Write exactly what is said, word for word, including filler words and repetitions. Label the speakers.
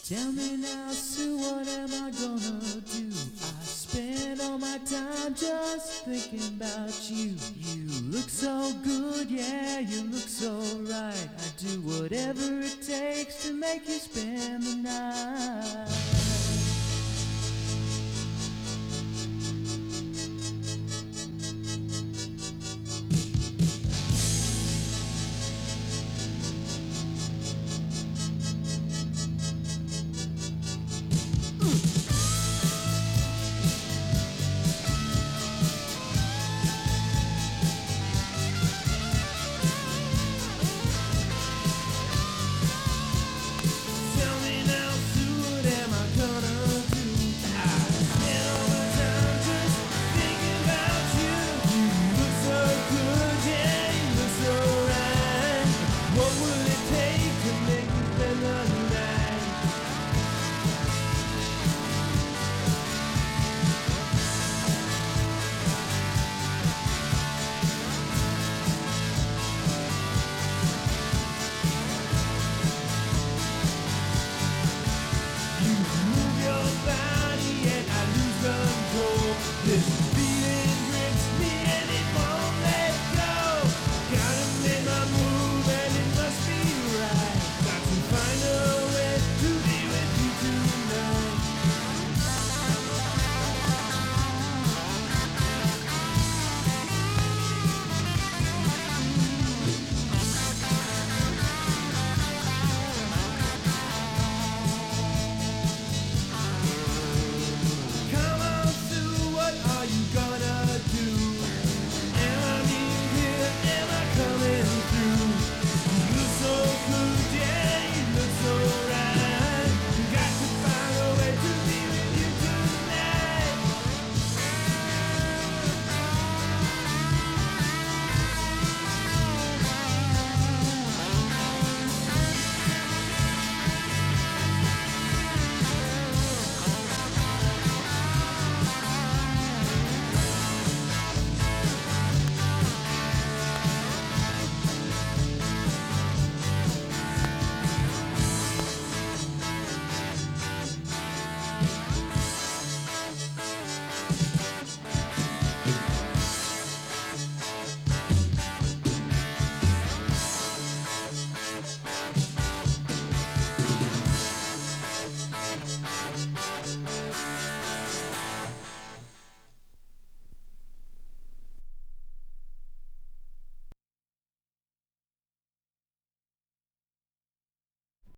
Speaker 1: Tell me now, Sue, what am I gonna do? I spend all my time just thinking about you. You look so good, yeah, you look so right. I'd do whatever it takes to make you spend the night.